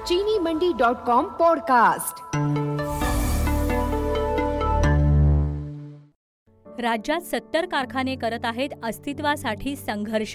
चीनीमंडी.com podcast. राज्यात 70 कारखाने करत आहेत अस्तित्वासाठी संघर्ष।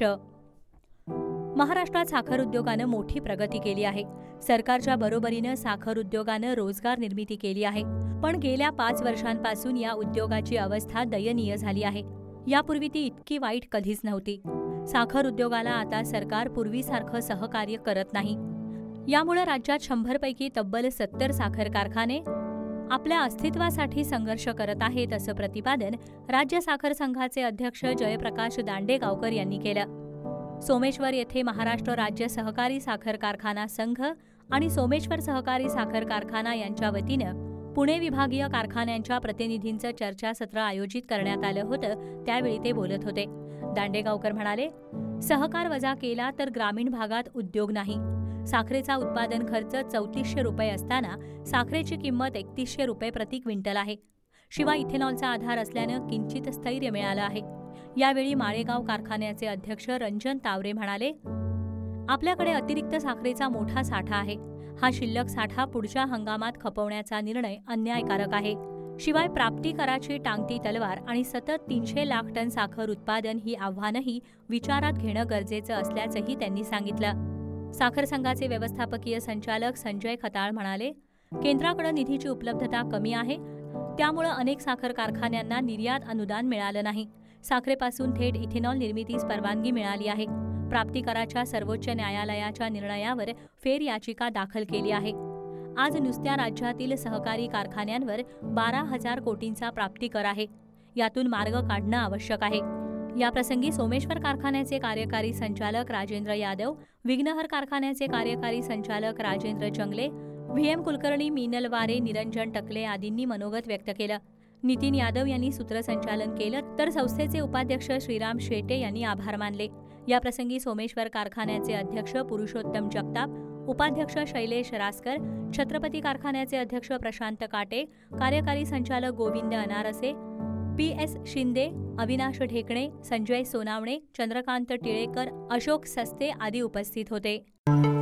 महाराष्ट्रात साखर उद्योगानं मोठी प्रगती केली आहे। सरकारच्या बरोबरीनं साखर उद्योगानं रोजगार निर्मिती केली आहे, पण गेल्या 5 वर्षांपासून या उद्योगाची अवस्था दयनीय झाली आहे। यापूर्वी ती इतकी वाईट कधीच नव्हती। साखर उद्योगाला आता सरकार पूर्वीसारखं सहकार्य करत नाही। यामुळे राज्यात 100 पैकी तब्बल 70 साखर कारखाने आपल्या अस्तित्वासाठी संघर्ष करत आहेत, असं प्रतिपादन राज्य साखर संघाचे अध्यक्ष जयप्रकाश दांडेगावकर यांनी केलं। सोमेश्वर येथे महाराष्ट्र राज्य सहकारी साखर कारखाना संघ आणि सोमेश्वर सहकारी साखर कारखाना यांच्या वतीनं पुणे विभागीय कारखान्यांच्या प्रतिनिधींचं चर्चासत्र आयोजित करण्यात आलं होतं, त्यावेळी ते बोलत होते। दांडेगावकर म्हणाले, सहकार वजा केला तर ग्रामीण भागात उद्योग नाही। साखरेचा उत्पादन खर्च 3400 रुपये असताना साखरेची किंमत 3100 रुपये प्रति क्विंटल आहे। शिवाय इथेनॉलचा आधार असल्यानं किंचित स्थैर्य मिळालं आहे। यावेळी माळेगाव कारखान्याचे अध्यक्ष रंजन तावरे म्हणाले, आपल्याकडे अतिरिक्त साखरेचा मोठा साठा आहे। हा शिल्लक साठा पुढच्या हंगामात खपवण्याचा निर्णय अन्यायकारक आहे। शिवाय प्राप्ती कराची टांगती तलवार आणि सतत 300 लाख टन साखर उत्पादन ही आव्हानंही विचारात घेणं गरजेचं असल्याचंही त्यांनी सांगितलं। साखर संघाचे व्यवस्थापकीय संचालक संजय खताळ म्हणाले, केंद्राकडे निधीची उपलब्धता कमी आहे, त्यामुळे अनेक साखर कारखान्यांना निर्यात अनुदान मिळालं नाही। साखरेपासून थेट इथेनॉल निर्मितीस परवानगी मिळाली आहे। प्राप्ती कराच्या सर्वोच्च न्यायालयाच्या निर्णयावर फेर याचिका दाखल केली आहे। आज नुसत्या राज्यातील सहकारी कारखान्यांवर 12,000 कोटींचा प्राप्ती कर आहे। यातून मार्ग काढणं आवश्यक आहे। याप्रसंगी सोमेश्वर कारखान्याचे कार्यकारी संचालक राजेंद्र यादव, विघ्नहर कारखान्याचे कार्यकारी संचालक राजेंद्र जंगले, व्हीएम कुलकर्णी, मीनल वारे, निरंजन टकले आदींनी मनोगत व्यक्त केलं। नितीन यादव यांनी सूत्रसंचालन केलं, तर संस्थेचे उपाध्यक्ष श्रीराम शेटे यांनी आभार मानले। याप्रसंगी सोमेश्वर कारखान्याचे अध्यक्ष पुरुषोत्तम जगताप, उपाध्यक्ष शैलेश रासकर, छत्रपती कारखान्याचे अध्यक्ष प्रशांत काटे, कार्यकारी संचालक गोविंद अनारसे, PS शिंदे, अविनाश ढेकणे, संजय सोनावणे, चंद्रकांत टिळेकर, अशोक सस्ते आदी उपस्थित होते।